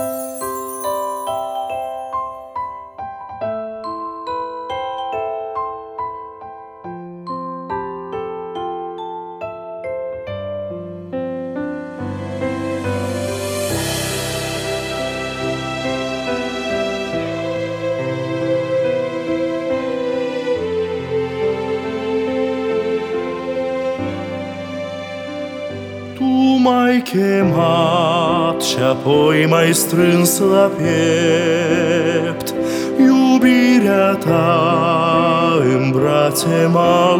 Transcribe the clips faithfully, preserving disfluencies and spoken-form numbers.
M-ai chemat și apoi m-ai strâns la piept. Iubirea ta în brațe m-a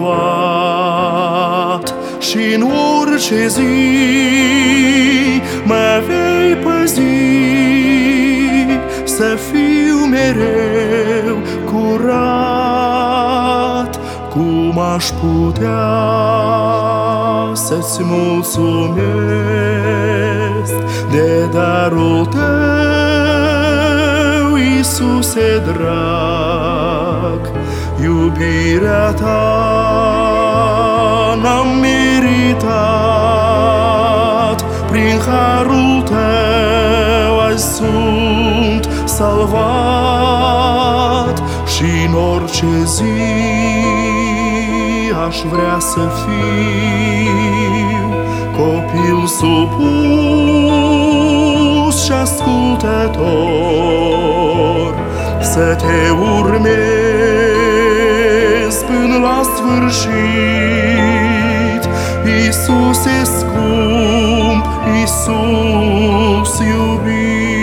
luat și-n orice zi mă vei păzi, să fiu mereu curat. Cum aș putea să-ți mulțumesc de darul tău, Iisuse drag? Iubirea ta n-am meritat, prin harul tău azi sunt salvat și-n orice zi aș vrea să fiu copil supus și ascultător, să te urmez până la sfârșit. Iisuse scump, Iisus iubit.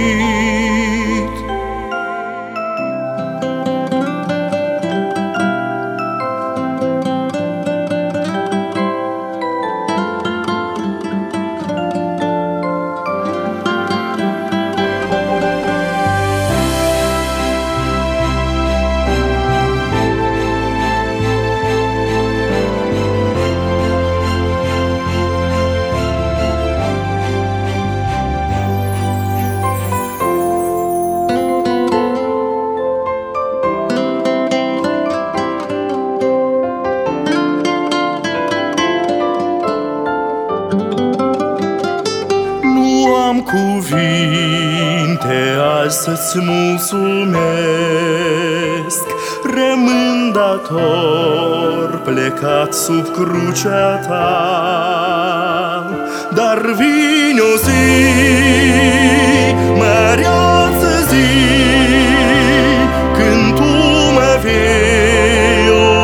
Am cuvinte azi să-ți mulțumesc, rămân dator plecat sub crucea ta. Dar vine o zi, măreață zi, când tu mă vei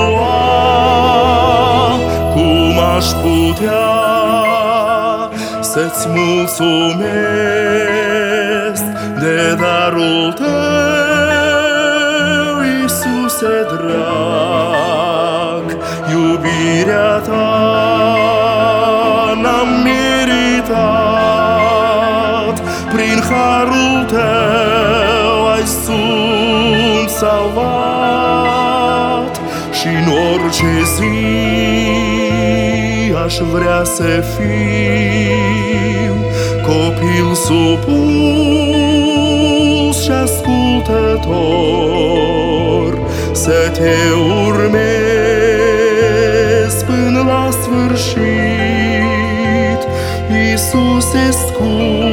lua. Cum aș putea să-ți mulțumesc de darul tău, Iisuse drag? Iubirea ta n-am meritat, prin harul tău azi sunt salvat și-n orice zi aș vrea să fiu copil supus și ascultător, să te urmez până la sfârșit. Iisuse scump,